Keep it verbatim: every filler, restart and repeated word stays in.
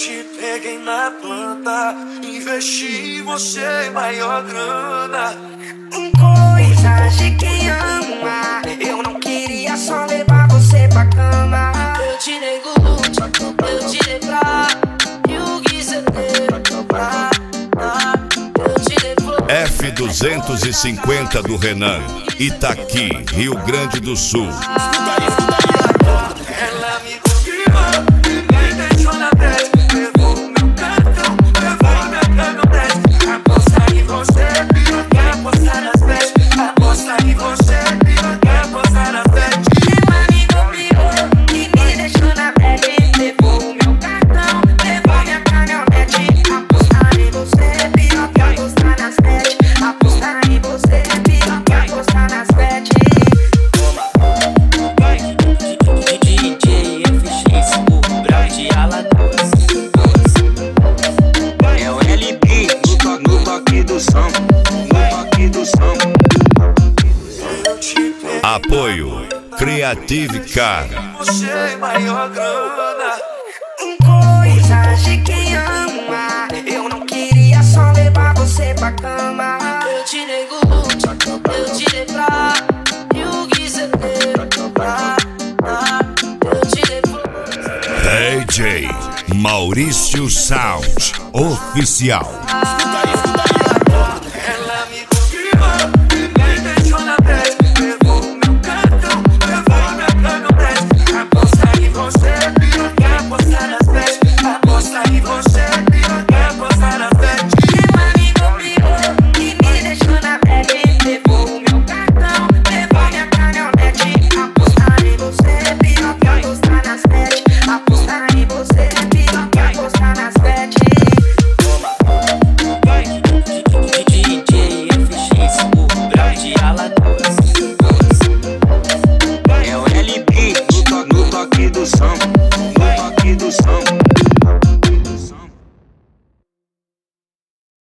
te peguei na planta, investi em você maior grana. Coisas de quem ama, eu não queria só levar você pra cama. Eu te dei glute, eu te dei pra, e o que cê deu pra, eu te dei flor. F duzentos e cinquenta do Renan, Itaqui, Rio Grande do Sul. Ela me convidou e me deixou na bad. Levou o meu cartão, levou minha caminhonete. Aposta em você, pior que apostar nas bad. Aposta em você, pior que apostar nas bad. Ela me convidou e me deixou na bad. Levou o meu cartão, levou minha caminhonete. Apostar em você, pior que apostar nas bad. Apostar em você, pior que apostar nas bad. D J F X, o Brau de Alagoas. É o L B no toque, no toque do som, no toque do som. Apoio Creative Car. Você maior grana. Coisas de quem ama, eu não queria só levar você pra cama. Eu te dei glute, eu te dei pra, e o que cê deu pra, eu te dei flor. D J Maurício Sound Oficial.